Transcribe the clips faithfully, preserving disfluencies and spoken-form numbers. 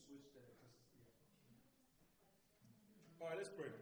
switch the electricity. All right, let's pray.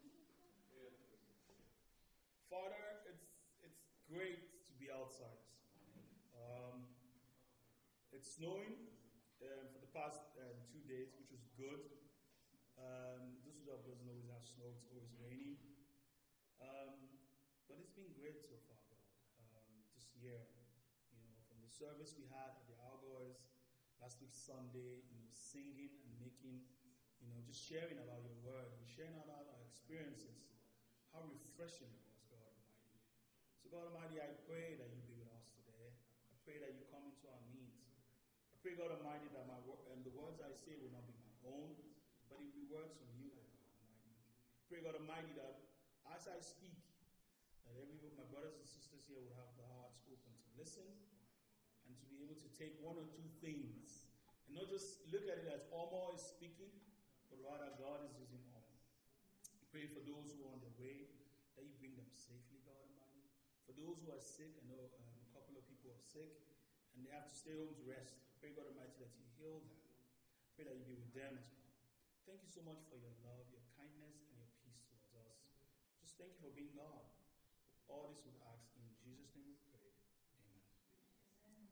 Father, it's it's great to be outside. Um, it's snowing um, for the past um, two days, which was good. Um, Düsseldorf doesn't always have snow; it's always rainy. Um, but it's been great so far, God. Um, this year, you know, from the service we had at the Algoes last week Sunday, you know, singing and making, you know, just sharing about your word and sharing about our experiences. How refreshing it was, God Almighty. So, God Almighty, I pray that you be with us today. I pray that you come into our needs. I pray, God Almighty, that my wo- and the words I say will not be my own, but it will be words from you, God Almighty. I pray, God Almighty, that as I speak, that every of my brothers and sisters here would have the hearts open to listen and to be able to take one or two things and not just look at it as Omo is speaking, but rather God is using Omo. Pray for those who are on their way, that you bring them safely, God Almighty. For those who are sick, I know um, a couple of people are sick, and they have to stay home to rest. Pray, God Almighty, that you heal them. Pray that you be with them as well. Thank you so much for your love, your kindness, and your peace towards us. Just thank you for being God. All this we ask in Jesus' name we pray. Amen.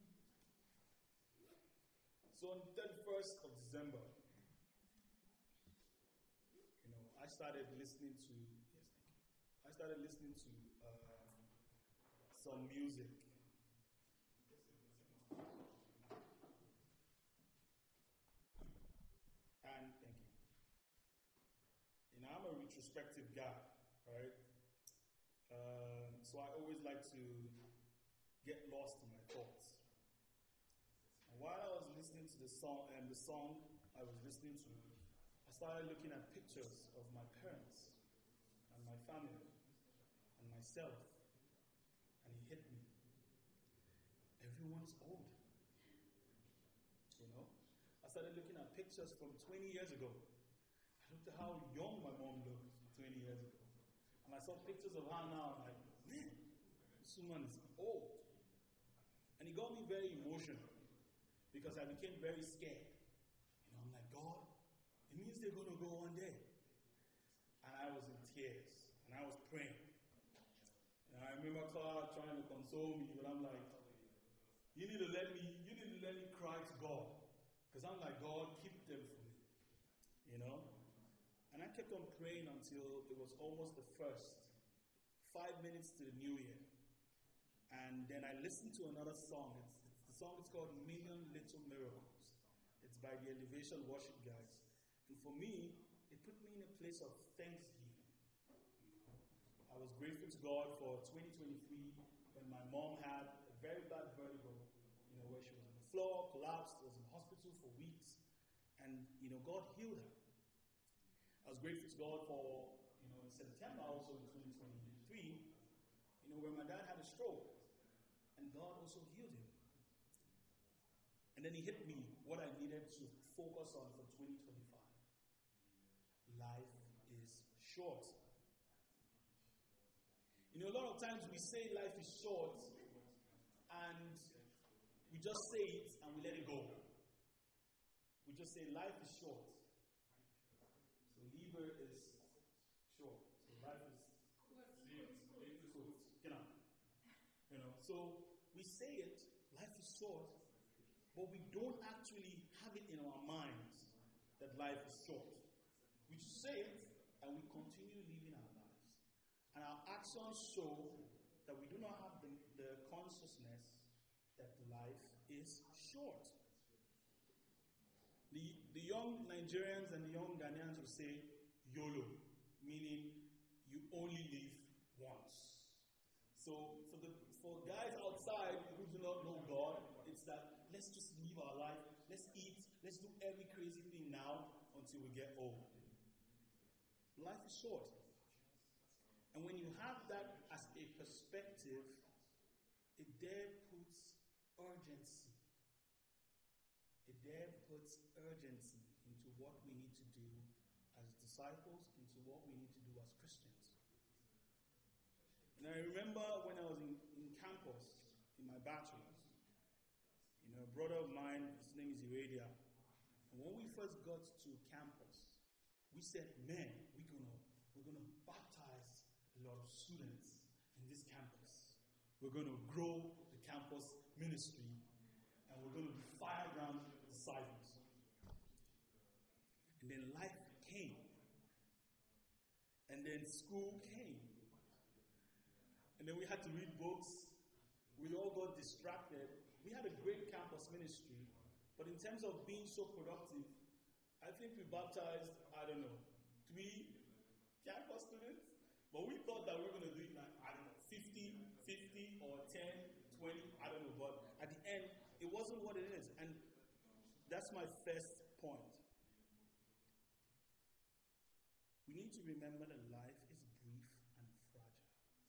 So on the thirty-first of December, you know, I started listening to, yes, thank you. I started listening to uh, some music. And thank you. You know, I'm a retrospective guy, right? Uh, so I always like to get lost in my thoughts. And while I was listening to the song, and the song I was listening to, I started looking at pictures of my parents and my family and myself, and it hit me. Everyone's old. You know? I started looking at pictures from twenty years ago. I looked at how young my mom looked twenty years ago. And I saw pictures of her now, I'm like, man, this woman is old. And it got me very emotional because I became very scared. You know, I'm like, God, it means they're going to go one day. And I was in tears. And I was praying. And I remember Clara trying to console me, but I'm like, you need to let me, you need to let me cry to God. Because I'm like, God, keep them for me. You know? And I kept on praying until it was almost the first. Five minutes to the new year. And then I listened to another song. It's, it's, the song is called Million Little Miracles. It's by the Elevation Worship guys. And for me, it put me in a place of thanksgiving. I was grateful to God for twenty twenty-three when my mom had a very bad vertigo, you know, where she was on the floor, collapsed, was in hospital for weeks. And, you know, God healed her. I was grateful to God for, you know, in September also in twenty twenty-three, you know, where my dad had a stroke. And God also healed him. And then he hit me what I needed to focus on for twenty twenty-five. Life is short. You know, a lot of times we say life is short and we just say it and we let it go. We just say life is short. So Liebe is short. So life is short. You know. You know. So we say it, life is short, but we don't actually have it in our minds that life is short. We just say it and we continue living our lives. And our actions show that we do not have the, the consciousness that life is short. The, the young Nigerians and the young Ghanaians will say YOLO, meaning you only live once. So for the for guys outside who do not know God, it's that let's just live our life, let's eat, let's do every crazy thing now until we get old. Life is short. And when you have that as a perspective, it there puts urgency. It there puts urgency into what we need to do as disciples, into what we need to do as Christians. And I remember when I was in, in campus, in my bachelor's, you know, a brother of mine, his name is Iradia, And when we first got to campus, we said, man, we're gonna we're gonna baptize a lot of students in this campus. We're gonna grow the campus ministry, and we're gonna be fireground disciples. And then life came. And then school came. And then we had to read books. We all got distracted. We had a great campus ministry, but in terms of being so productive, I think we baptized, I don't know, three campus students. But we thought that we were going to do it like, I don't know, fifty, fifty or ten, twenty, I don't know. But at the end, it wasn't what it is. And that's my first point. We need to remember that life is brief and fragile.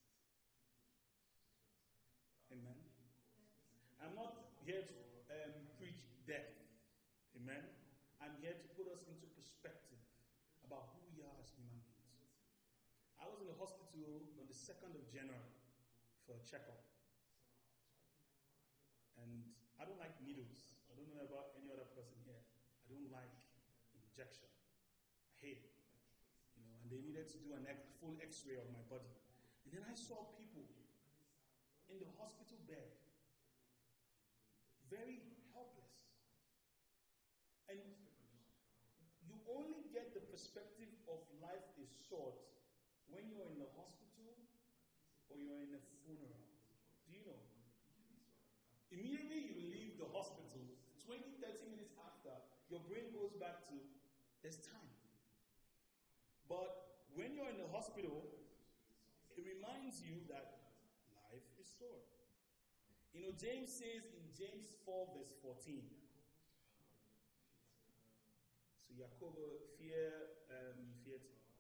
Amen. I'm not here to um, preach death. Amen. I'm here to put us into perspective about who we are as human beings. I was in the hospital on the second of January for a checkup. And I don't like needles. I don't know about any other person here. I don't like injection. I hate it. You know, and they needed to do a full x-ray of my body. And then I saw people in the hospital bed, very helpless. And you only get the perspective of life is short when you're in the hospital or you're in a funeral. Do you know? Immediately you leave the hospital, twenty, thirty minutes after, your brain goes back to, there's time. But when you're in the hospital, it reminds you that life is short. You know, James says in James four verse fourteen, so Jakobo, fear, um, fear.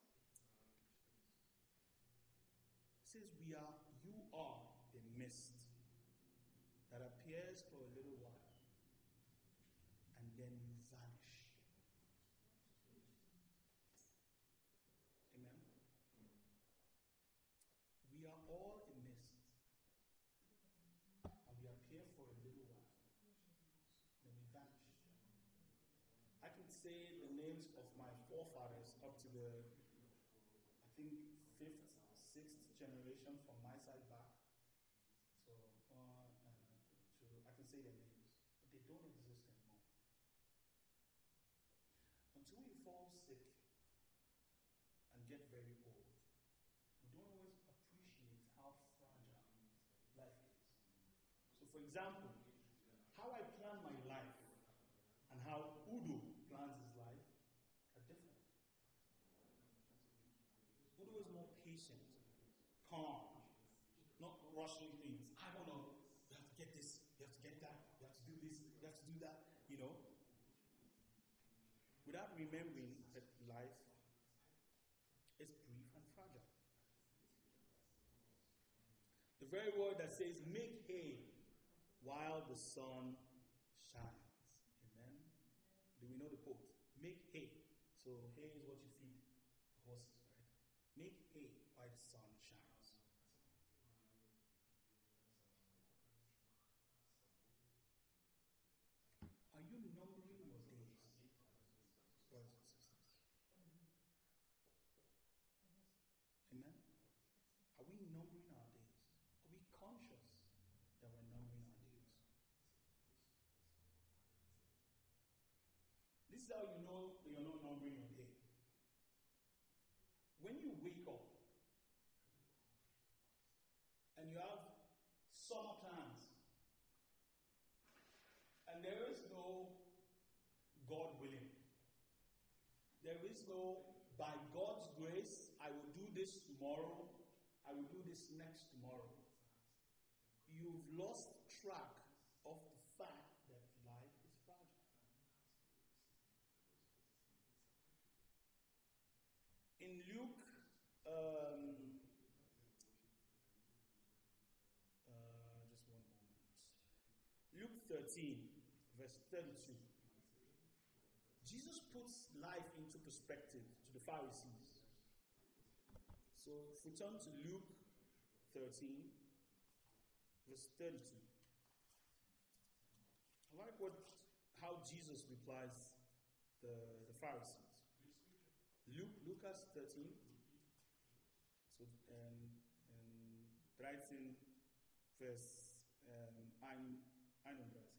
It says, we are, you are a mist that appears for a little while, and then you vanish. Amen. We are all a mist, and we appear for a little while, then we vanish. I can say the names of my forefathers up to the, I think, fifth, sixth generation from my side back. So, uh, to, I can say their names, but they don't exist anymore. Until we fall sick and get very old, we don't always appreciate how fragile life is. So, for example, how I plan my life and how Udo plans his life are different. Udo is more patient, calm, not rushing things. I don't know, you have to get this, you have to get that, you have to do this, you have to do that, you know. Without remembering that life is brief and fragile. The very word that says, make hay while the sun shines. Amen? Do we know the quote? Make hay. So hay is what you feed the horses, right? Make hay while the sun shines. Are you numbering your days, brothers and sisters? Amen? Are we numbering our days? Are we conscious that we're numbering our days? This is how you know that you're not numbering your day. When you wake up and you have summer plans, and there is no God willing, there is no by God's grace, I will do this tomorrow, I will do this next tomorrow. You've lost track of the fact that life is fragile. In Luke, um, uh, just one moment. Luke thirteen, verse thirty-two. Jesus puts life into perspective to the Pharisees. So if we turn to Luke thirteen, verse thirty-two. I like what how Jesus replies the, the Pharisees. Luke, Lucas thirteen. So, um, um, dreizehn Vers um, einunddreißig.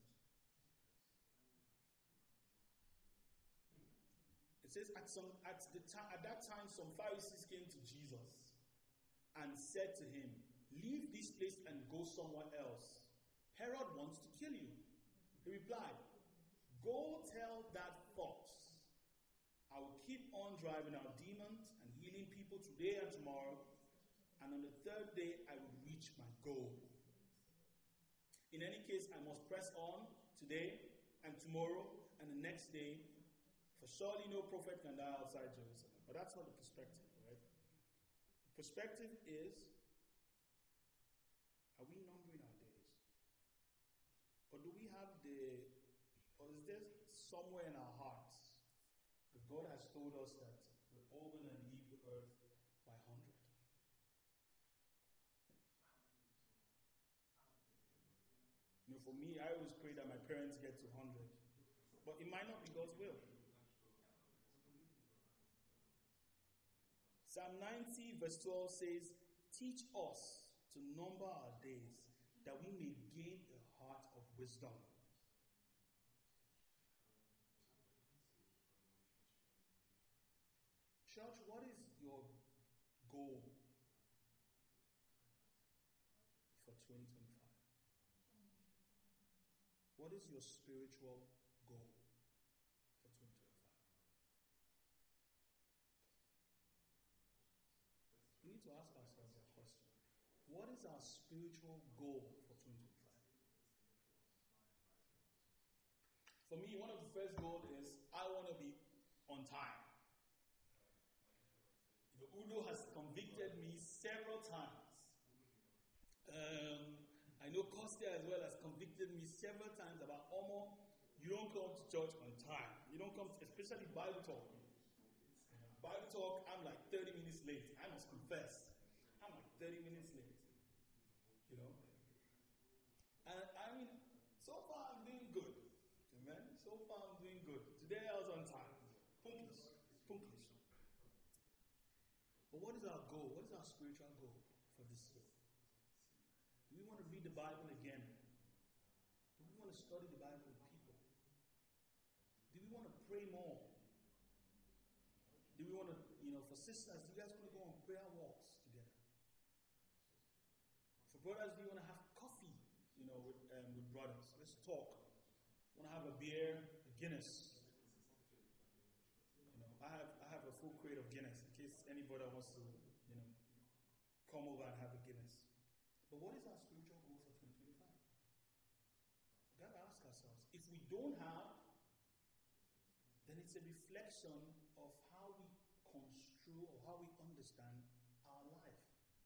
It says, at, some, at, the ta- at that time, some Pharisees came to Jesus and said to him, "Leave this place and go somewhere else. Herod wants to kill you." He replied, "Go tell that fox, I will keep on driving out demons and healing people today and tomorrow, and on the third day I will reach my goal. In any case, I must press on today and tomorrow and the next day, for surely no prophet can die outside Jerusalem." But that's not the perspective, right? The perspective is, are we numbering our days? Or do we have the, or is there somewhere in our hearts that God has told us that we're all going to leave the earth by hundred? You know, for me, I always pray that my parents get to hundred, but it might not be God's will. Psalm ninety verse twelve says, "Teach us to number our days, that we may gain a heart of wisdom." Church, what is your goal for twenty twenty-five? What is your spiritual goal for twenty twenty-five? We need to ask ourselves that question. What is our spiritual goal for twenty twenty-five? For me, one of the first goals is I want to be on time. The Udo has convicted me several times. Um, I know Costa as well has convicted me several times about, Omo, you don't come to church on time. You don't come, to, especially Bible talk. Bible talk, I'm like thirty minutes late. I must confess. I'm like thirty minutes late. You know? And I mean, so far I'm doing good. Amen? So far I'm doing good. Today I was on time. Punkish. Punkish. But what is our goal? What is our spiritual goal for this year? Do we want to read the Bible again? Do we want to study the Bible with people? Do we want to pray more? Do we want to, you know, for sisters, do you guys want to go on prayer walks together? For brothers, do you want to have coffee, you know, with, um, with brothers? Let's talk. Want to have a beer, a Guinness. You know, I have I have a full crate of Guinness in case any brother wants to, you know, come over and have a Guinness. But what is our spiritual goal for twenty twenty-five? We've got to ask ourselves. If we don't have, then it's a reflection of how we construe or how we understand our life.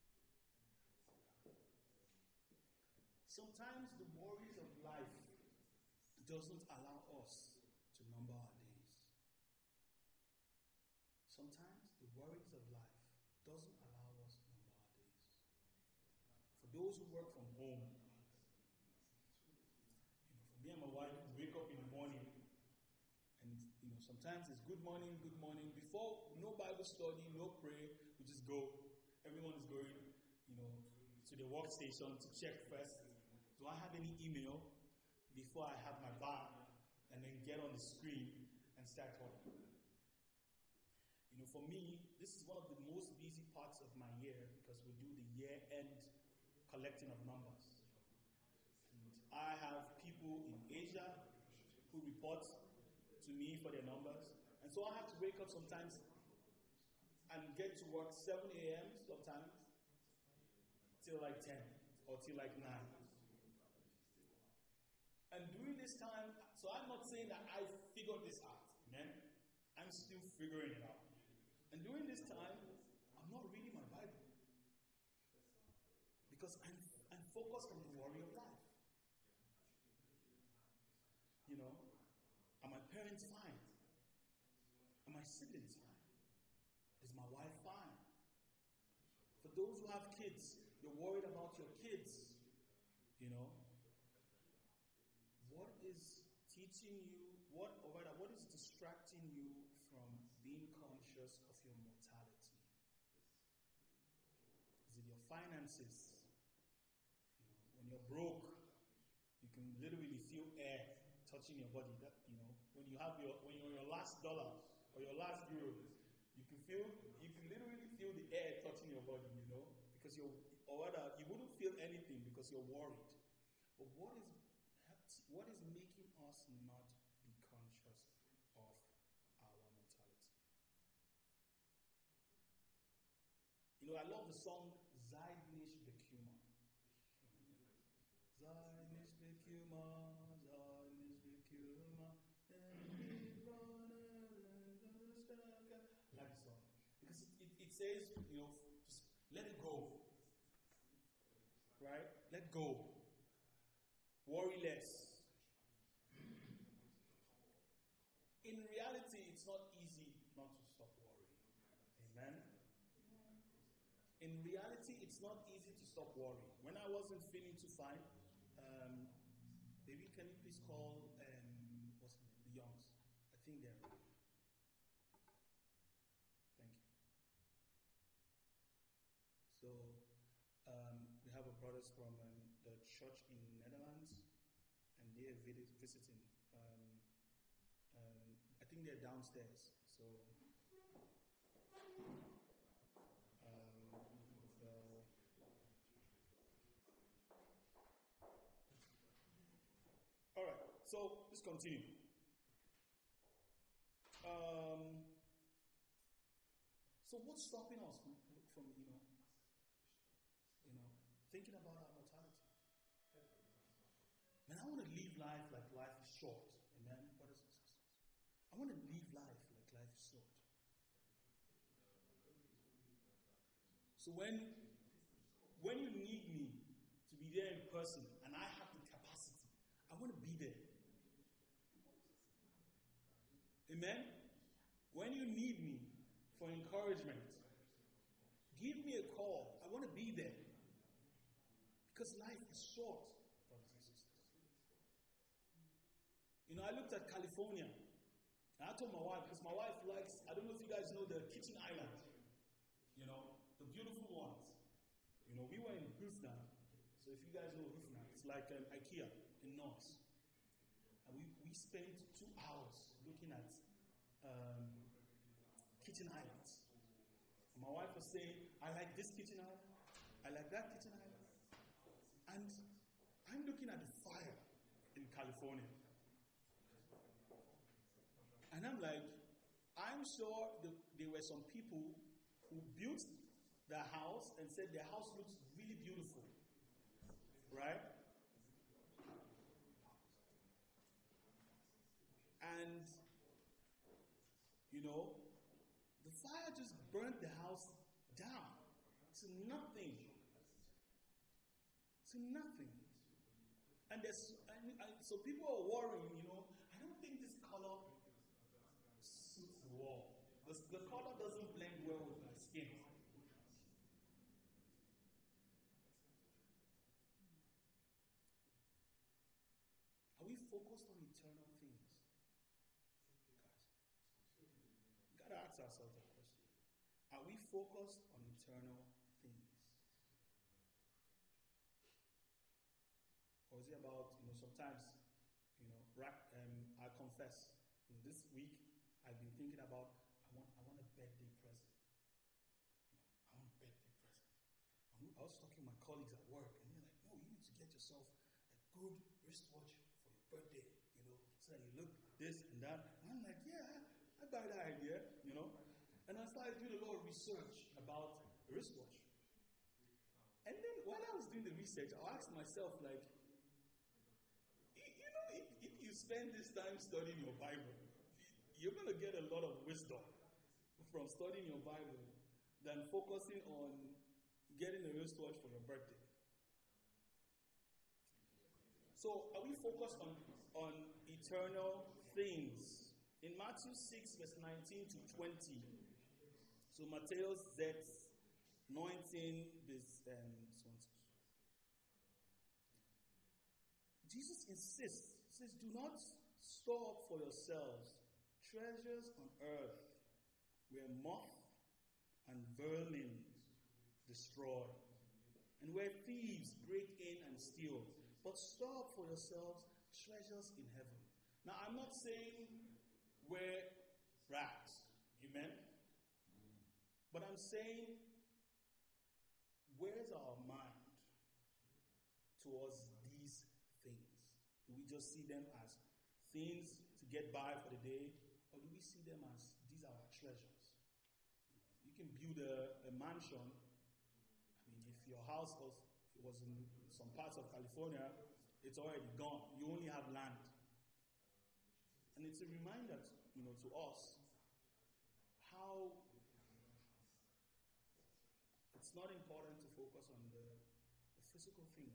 Sometimes the worries of life doesn't allow us to number our days. Sometimes the worries of life doesn't allow us to number our days. For those who work from home, you know, for me and my wife, we wake up in the morning. You know, sometimes it's good morning, good morning. Before, no Bible study, no pray, we just go. Everyone is going, you know, to the workstation to check first. Do I have any email before I have my bath and then get on the screen and start talking? You know, for me, this is one of the most busy parts of my year because we do the year-end collecting of numbers. And I have people in Asia who report to me for their numbers. And so I have to wake up sometimes and get to work seven a.m. sometimes till like ten or till like nine. And during this time, so I'm not saying that I figured this out, man. I'm still figuring it out. And during this time, I'm not reading my Bible because I'm, I'm focused on the worry of life. You know? Are my parents fine? Are my siblings fine? Is my wife fine? For those who have kids, you're worried about your kids. You know? What is teaching you, what, or rather, what is distracting you from being conscious of your mortality? Is it your finances? You know, when you're broke, you can literally feel air touching your body. That, you know, when you have your, when you're your last dollar or your last euro, you can feel, you can literally feel the air touching your body. You know, because you're, or rather, you wouldn't feel anything because you're worried. But what is what is making us not be conscious of our mortality? You know, I love the song Sei nicht bekümmert. Sei nicht bekümmert, sei nicht bekümmert. I like the song. Because it, it, it says, you know, just let it go. Right? Let go. Worry less. In reality, it's not easy not to stop worrying. Amen? In reality, it's not easy to stop worrying. When I wasn't feeling too fine, um, baby, can you please call, um, what's the name? The Youngs. I think they're ready. Thank you. So, um, we have a brothers from um, the church in Netherlands, and they're vid- visiting. Um, um, I think they're downstairs. So, um, the, all right. So let's continue. Um, so what's stopping us from, from you know, you know, thinking about our mortality? Man, I want to live life like life is short. Amen. What is this? I want to live life like life is short. So when when you need me to be there in person and I have the capacity, I want to be there. Amen. When you need me for encouragement, give me a call. I want to be there. Because life is short, brothers and sisters. You know, I looked at California. And I told my wife, because my wife likes, I don't know if you guys know the Kitchen Island. You know, the beautiful ones. You know, we were in Hufna. So if you guys know Hufna, it's like um, IKEA in North. And we, we spent two hours looking at um, kitchen islands. And my wife was saying, I like this kitchen island. I like that kitchen island. And I'm looking at the fire in California. And I'm like, I'm sure the, there were some people who built their house and said their house looks really beautiful. Right? And, you know, the fire just burnt the house down to nothing. To nothing. And there's, and, and so people are worrying, you know, I don't think this color suits the wall. The, the color doesn't blend well with my skin. Are we focused on eternal things? Guys, we've got to ask ourselves a question. Are we focused on eternal things? Or is it about, you know, sometimes, you know, um, I confess, you know, this week I've been thinking about, I want, I want a birthday present. You know, I want a birthday present. I was talking to my colleagues at work, and they're like, no, you need to get yourself a good wristwatch for your birthday, you know, so that you look this and that. And I'm like, yeah, I buy that idea, you know. And I started doing a lot of research about a wristwatch. And then while I was doing the research, I asked myself, like, you know, if, if you spend this time studying your Bible, you're going to get a lot of wisdom from studying your Bible than focusing on getting a wristwatch for your birthday. So, are we focused on, on eternal things? In Matthew six, verse nineteen to twenty, so Matthäus six, neunzehn bis um, twenty. Jesus insists, he says, do not store up for yourselves treasures on earth where moth and vermin destroy, and where thieves break in and steal. But store up for yourselves treasures in heaven. Now, I'm not saying wear rags, amen? But I'm saying, where's our mind towards these things? Do we just see them as things to get by for the day, or do we see them as these are our treasures? You can build a, a mansion. I mean, if your house was, was in some parts of California, it's already gone. You only have land. And it's a reminder, you know, to us how it's not important to focus on the, the physical things.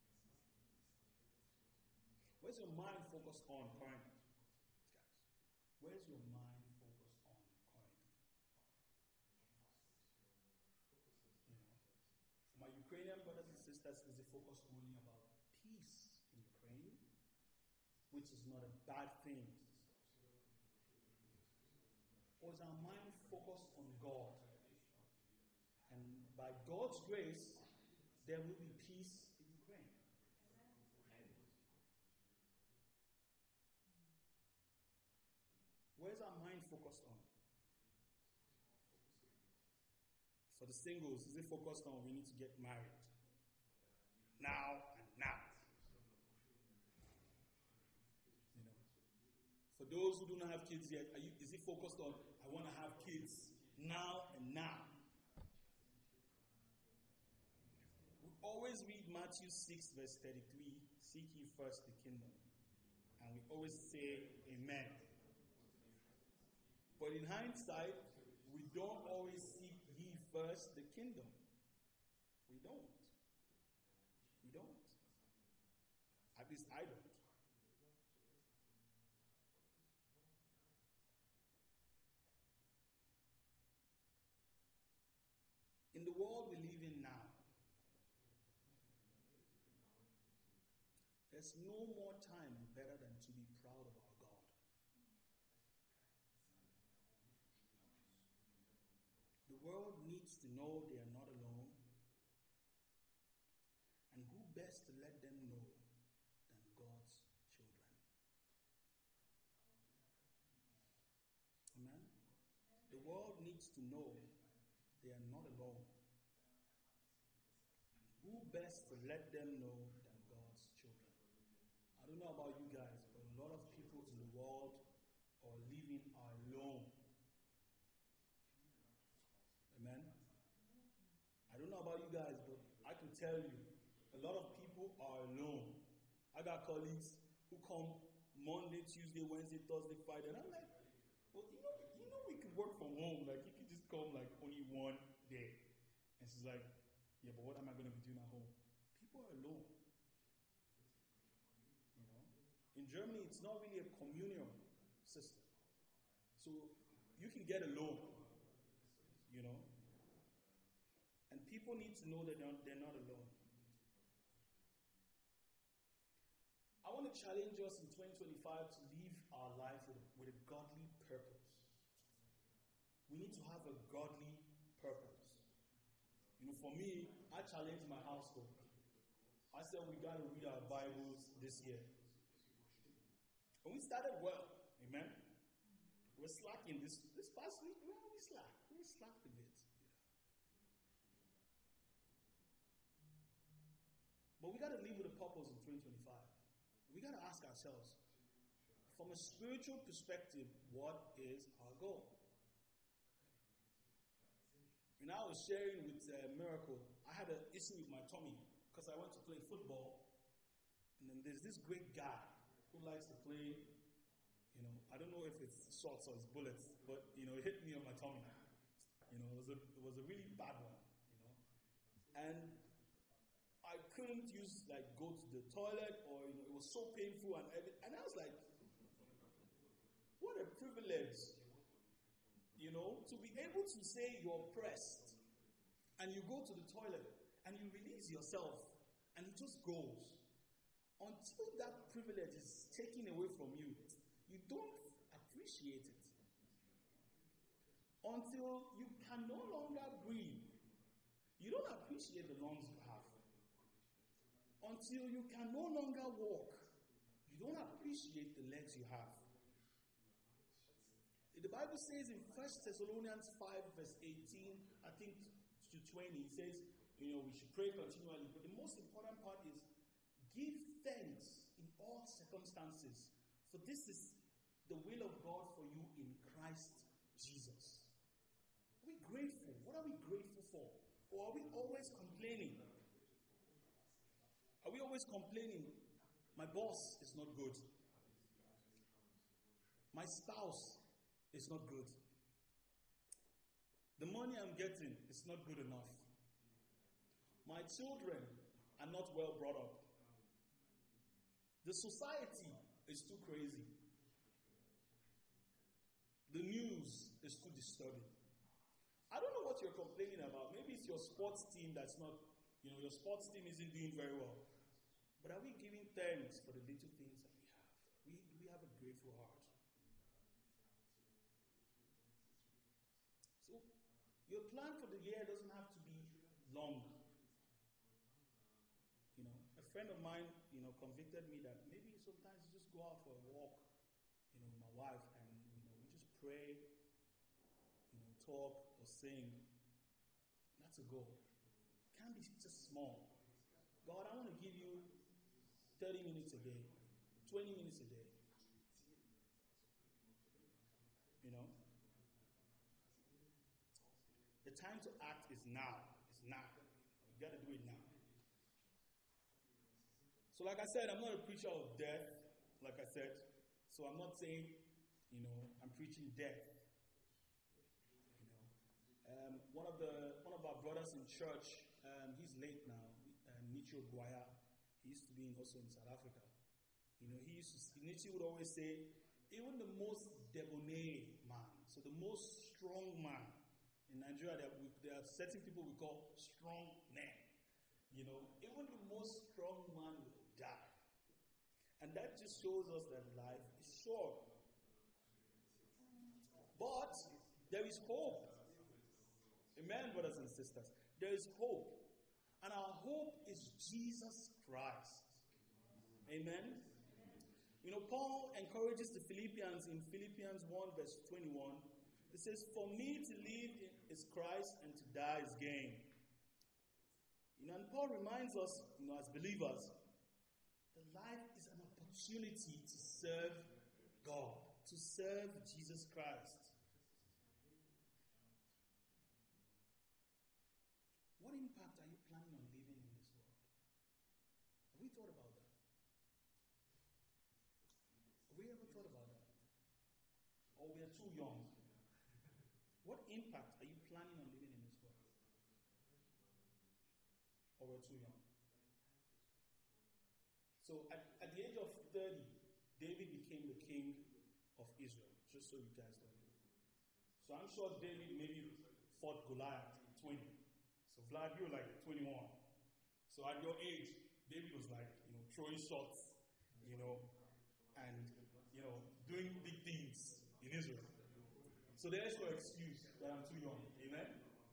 Where's your mind focused on currently? Guys, where's your mind focused on currently? You know, for my Ukrainian brothers and sisters, is it focused only about peace in Ukraine, which is not a bad thing? Or is our mind focused on God? And by God's grace, there will be peace in Ukraine. Where's our mind focused on? For the singles, is it focused on we need to get married? Now and now. You know. For those who do not have kids yet, are you, is it focused on I want to have kids now and now? We always read Matthew six verse thirty-three, seek ye first the kingdom. And we always say amen. But in hindsight, we don't always seek ye first the kingdom. We don't. We don't. At least I don't. In the world we live in now, there's no more time better than to be proud of our God. The world needs to know they are not alone. And who best to let them know than God's children? Amen? The world needs to know they are not alone. And who best to let them know than God's children? I don't know about you guys, but a lot of people in the world are living alone. Amen? I don't know about you guys, but I can tell you, a lot of people are alone. I got colleagues who come Monday, Tuesday, Wednesday, Thursday, Friday, and I'm like, well, you know, you know we can work from home. Like, you can just come like only one day. And she's like, yeah, but what am I going to be doing at home? People are alone. You know? In Germany, it's not really a communal system. So you can get alone. You know? And people need to know that they're not, they're not alone. I want to challenge us in twenty twenty-five to live our life with a, with a godly purpose. We need to have a godly purpose. You know, for me, I challenged my household. I said we got to read our Bibles this year. And we started well. Amen? We're slacking this this past week. Well, we slack. We slacked a bit. You know. But we got to live with a purpose in twenty twenty-five. We got to ask ourselves, from a spiritual perspective, what is our goal? And I was sharing with uh, Miracle, I had an issue with my tummy because I went to play football. And then there's this great guy who likes to play, you know, I don't know if it's shots or it's bullets, but, you know, it hit me on my tummy. You know, it was a, it was a really bad one, you know. And I couldn't use, like, go to the toilet, or, you know, it was so painful and everything. And I was like, what a privilege, you know, to be able to say you're pressed, and you go to the toilet, and you release yourself, and it just goes. until that privilege is taken away from you, you don't appreciate it. Until you can no longer breathe, you don't appreciate the lungs you have. Until you can no longer walk, you don't appreciate the legs you have. The Bible says in First Thessalonians five, verse eighteen, I think to twenty, it says, you know, we should pray continually. But the most important part is give thanks in all circumstances, for this is the will of God for you in Christ Jesus. Are we grateful? What are we grateful for? Or are we always complaining? Are we always complaining? My boss is not good. My spouse is not good. The money I'm getting is not good enough. My children are not well brought up. The society is too crazy. The news is too disturbing. I don't know what you're complaining about. Maybe it's your sports team that's not, you know, your sports team isn't doing very well. But are we giving thanks for the little things that we have? We, we have a grateful heart. So, your plan for the year doesn't have to be long. You know, a friend of mine, you know, convicted me that maybe sometimes you just go out for a walk, you know, with my wife, and, you know, we just pray, you know, talk or sing. That's a goal. It can't be just small. God, I want to give you thirty minutes a day, twenty minutes a day. You know? The time to act is now. It's now. You got to do it now. So like I said, I'm not a preacher of death, like I said. So I'm not saying, you know, I'm preaching death. You know, um, one of the one of our brothers in church, um, he's late now, um, Nicho Guaya. He used to be in, also in South Africa. You know, he used to, Nicho would always say, even the most debonair man, so the most strong man in Nigeria, there, we, there are certain people we call strong men. You know, even the most strong man will die. And that just shows us that life is short. But there is hope. Amen, brothers and sisters. There is hope. And our hope is Jesus Christ. Amen. You know, Paul encourages the Philippians in Philippians one, verse twenty-one. It says, for me to live is Christ and to die is gain. You know, and Paul reminds us, you know, as believers, that life is an opportunity to serve God, to serve Jesus Christ. What impact are you planning on living in this world? Have we thought about that? Have we ever thought about that? Or we are too young? What impact are you planning on living in this world? Or we're too young? So at, at the age of thirty, David became the king of Israel, just so you guys know. So I'm sure David maybe fought Goliath at twenty. So Vlad, you were like twenty-one. So at your age, David was like, you know, throwing shots, you know, and, you know, doing big things in Israel. So there's your excuse that I'm too young. Amen?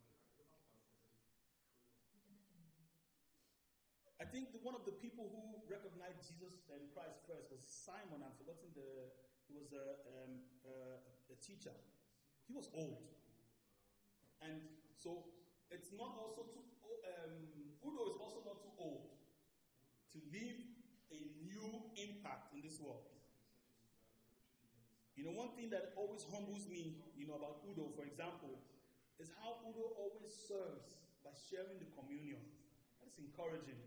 I think the, one of the people who recognized Jesus and Christ first was Simon. I've forgotten the, he was a, um, a, a teacher. He was old. And so it's not also too, um, Udo is also not too old to leave a new impact in this world. You know, one thing that always humbles me, you know, about Udo, for example, is how Udo always serves by sharing the communion. That's encouraging.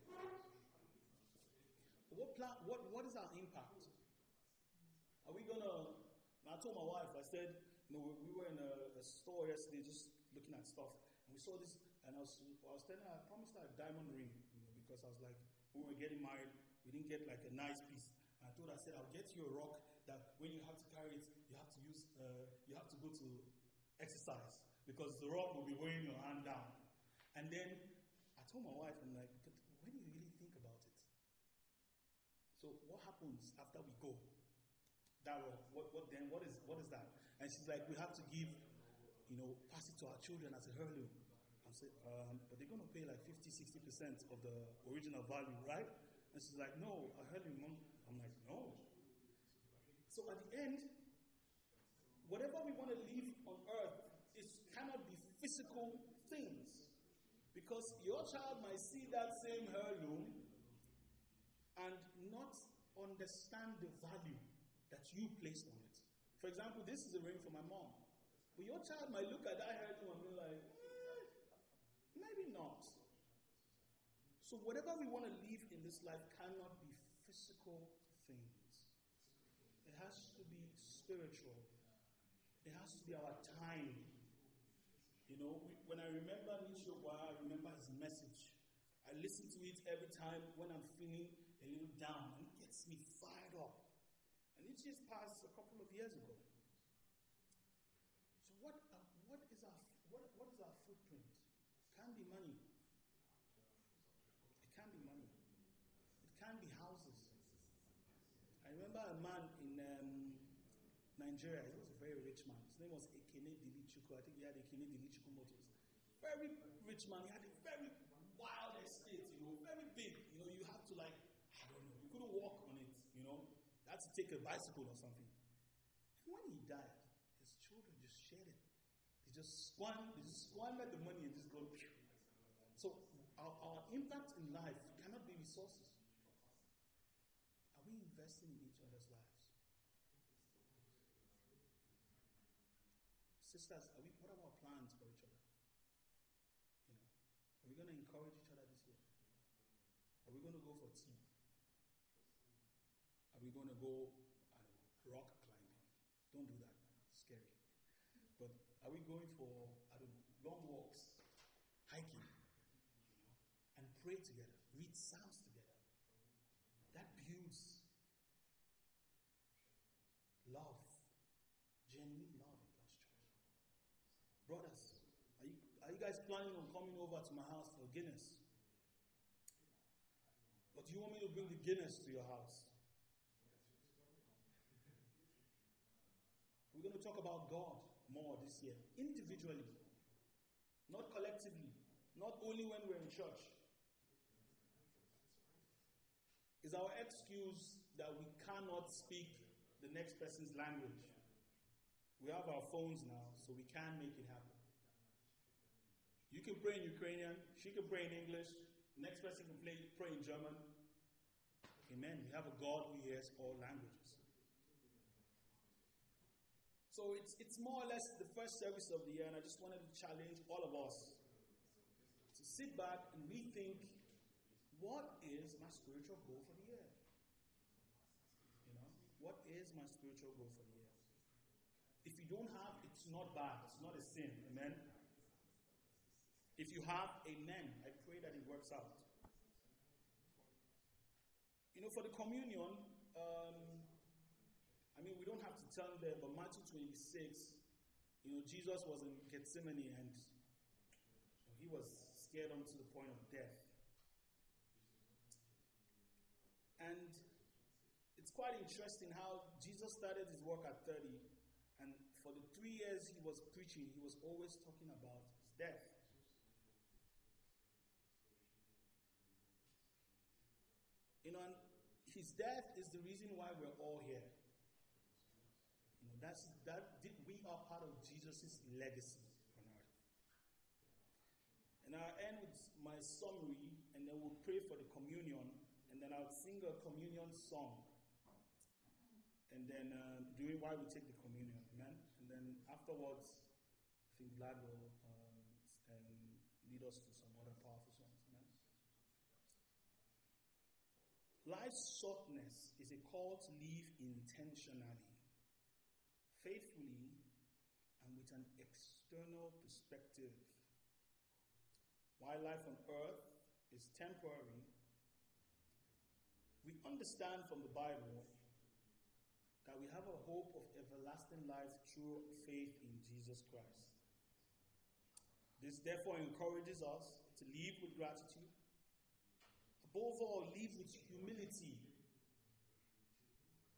What plan, what, what is our impact? Are we gonna, I told my wife, I said, you know, we were in a, a store yesterday just looking at stuff, and we saw this, and I was, I was telling her, I promised her a diamond ring, you know, because I was like, when we were getting married, we didn't get like a nice piece. And I told her, I said, I'll get you a rock that when you have to carry it, you have to use, uh, you have to go to exercise, because the rock will be weighing your hand down. And then I told my wife, I'm like, but when do you really think about it? So what happens after we go? That what, what then? What is what is that? And she's like, we have to give, you know, pass it to our children as a heirloom. I said, um, but they're going to pay like fifty, sixty percent of the original value, right? And she's like, no, a heirloom. I'm like, no. So at the end, whatever we want to leave on earth, it cannot be physical things. Because your child might see that same heirloom and not understand the value that you placed on it. For example, this is a ring for my mom. But your child might look at that heirloom and be like, eh, maybe not. So whatever we want to leave in this life cannot be physical things. It has to be spiritual. It has to be our time. You know, we, when I remember Nishowa, I remember his message. I listen to it every time when I'm feeling a little down, and it gets me fired up. And it just passed a couple of years ago. So what uh, what is our what what is our footprint? It can't be money. It can't be money. It can't be houses. I remember a man in um, Nigeria. He was a very rich man. His name was Ekene Dilichukwu. I think he had Ekene Dilichukwu Motors. Very rich man. He had a very wild estate, you know, very big. You know, you have to like, I don't know, you couldn't walk on it, you know. You had to take a bicycle or something. And when he died, his children just shared it. They just squandered, they just squandered the money and just go. So our, our impact in life cannot be resources. Are we investing in each other's lives? Sisters, are we, what are our plans for each other? You know, are we going to encourage each other this year? Are we going to go for tea? Are we going to go, I don't know, rock climbing? Don't do that, man. It's scary. But are we going for, I don't know, long walks, hiking, and pray together, read Psalms together? That builds love, genuine love in God's church. Brothers, are you, are you guys planning on coming over to my house for Guinness? Or do you want me to bring the Guinness to your house? We're going to talk about God more this year, individually, not collectively, not only when we're in church. Is our excuse that we cannot speak the next person's language? We have our phones now, so we can make it happen. You can pray in Ukrainian, she can pray in English, next person can play, pray in German. Amen. We have a God who hears all languages. So it's it's more or less the first service of the year, and I just wanted to challenge all of us to sit back and rethink, what is my spiritual goal for the year? You know, what is my spiritual goal for the year? If you don't have, it's not bad. It's not a sin. Amen. If you have, amen. I pray that it works out. You know, for the communion, um, I mean, we don't have to turn there, but Matthew twenty-six, you know, Jesus was in Gethsemane and he was scared unto the point of death. And it's quite interesting how Jesus started his work at thirty, and for the three years he was preaching, he was always talking about his death. You know, and his death is the reason why we're all here. You know, that's that we are part of Jesus' legacy on earth. And I'll end with my summary, and then we'll pray for the communion, and then I'll sing a communion song. And then uh, during while we take the communion, amen. And then afterwards, I think Vlad will um, and lead us to some other powerful songs, amen. Life's shortness is a call to live intentionally, faithfully, and with an external perspective. While life on earth is temporary, we understand from the Bible that we have a hope of everlasting life through faith in Jesus Christ. This therefore encourages us to live with gratitude. Above all, live with humility,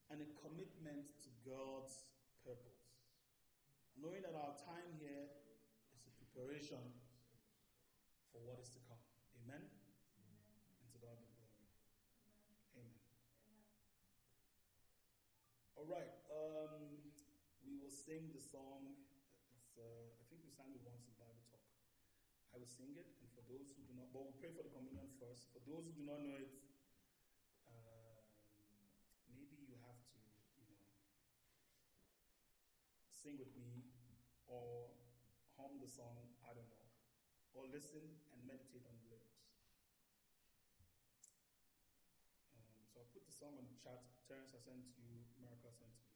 and a commitment to God's purpose. Knowing that our time here is a preparation for what is to come. Amen? Amen. And to God be glory. Amen. Amen. All right. Um, we will sing the song. It's, uh, I think we sang it once in Bible Talk. I will sing it, and for those who do not, but we'll pray for the communion first. For those who do not know it, um, maybe you have to, you know, sing with me, or hum the song, I don't know, or listen and meditate on the lyrics. Um, so I'll put the song on the chat. Terrence, I sent to you. America, I sent to you.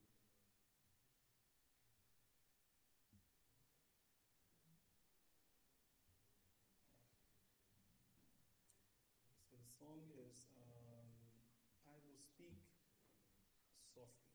So the song is um, I Will Speak Softly.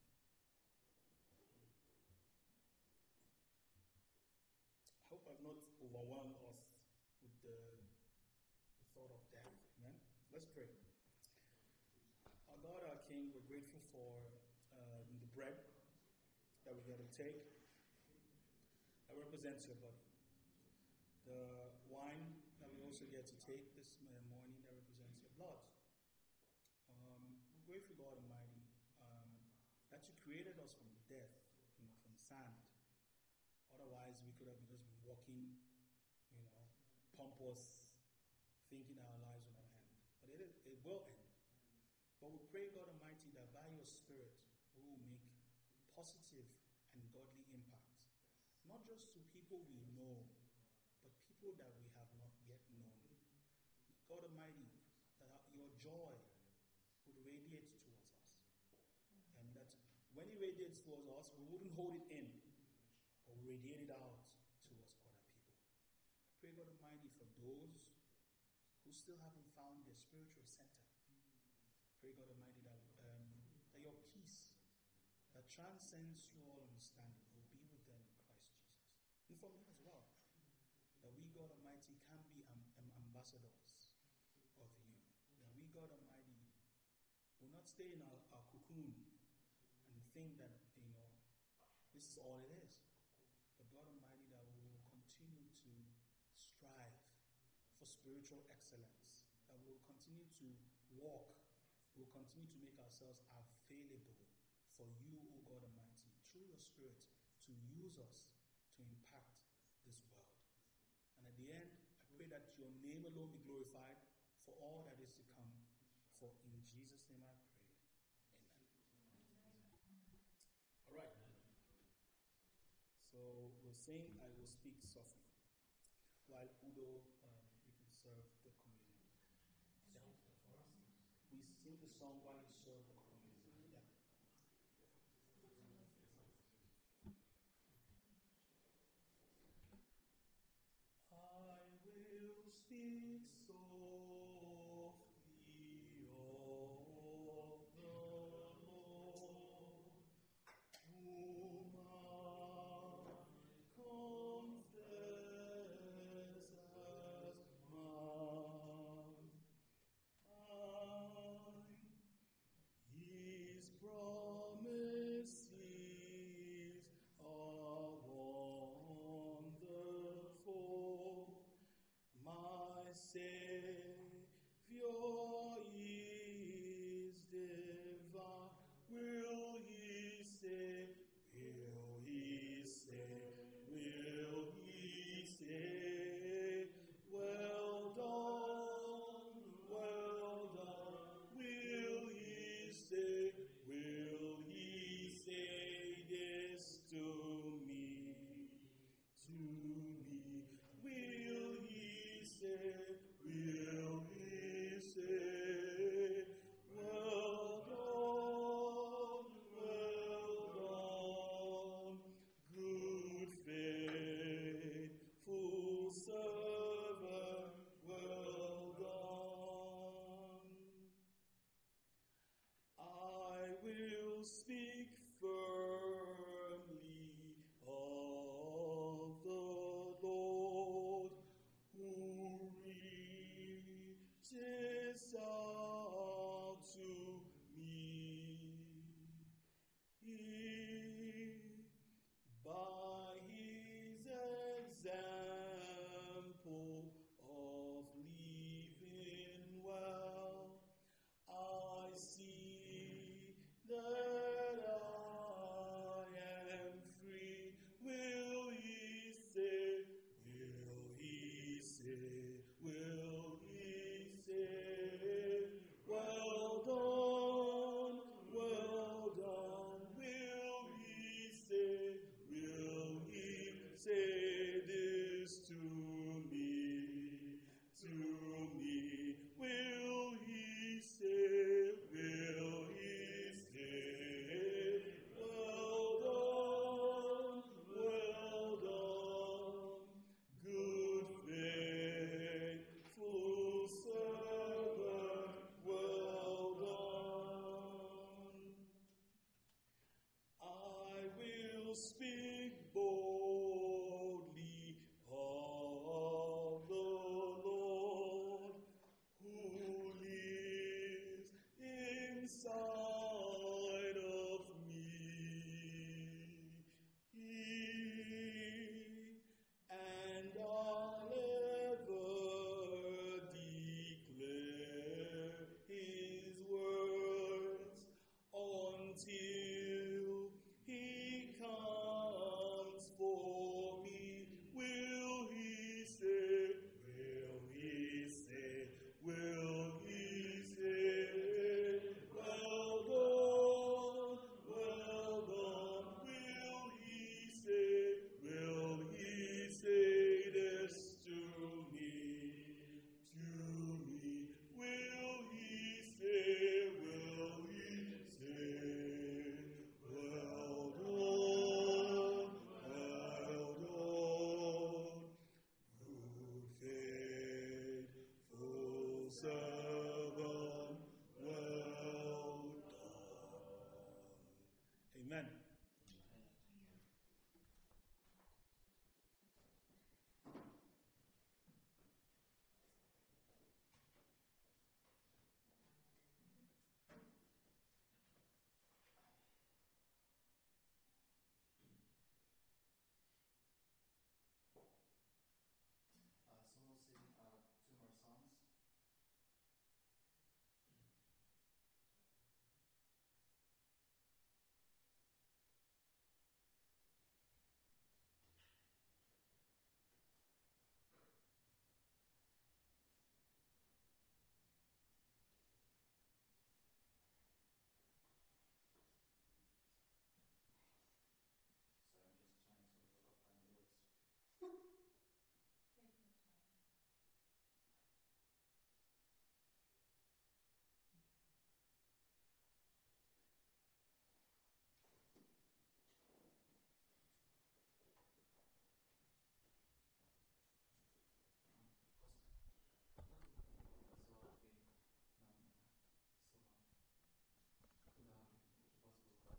I hope I've not overwhelmed us with the, the thought of death. Amen. Let's pray. Our God, our King, we're grateful for um, the bread that we get to take that represents your body. The wine that we also get to take this morning that represents your blood. Um, we're grateful, God Almighty, um, that you created us from death, you know, from sand. Otherwise, we could have just been walking, you know, pompous, thinking our lives will not end. But it, is, it will end. But we pray, God Almighty, that by your Spirit, we will make positive and godly impact. Not just to people we know, but people that we have not yet known. God Almighty, that your joy would radiate towards us. And that when it radiates towards us, we wouldn't hold it in, but radiate it out towards other people. I pray, God Almighty, for those who still haven't found their spiritual center. I pray, God Almighty, that, um, that your peace that transcends through all understanding will be with them in Christ Jesus. And for me as well. That we, God Almighty, can be um, um, ambassadors of you. That we, God Almighty, will not stay in our, our cocoon and think that, you know, this is all it is. But God Almighty, that we will continue to strive for spiritual excellence. That we will continue to walk. We will continue to make ourselves available for you, O God Almighty, through your Spirit, to use us to impact this world. And at the end, I pray that your name alone be glorified for all that is to come. For in Jesus' name I pray. Amen. All right. So we'll sing, I Will Speak Softly, while Udo, um, you can serve the communion. Yeah. We sing the song while you serve the communion. Yeah. I will speak softly.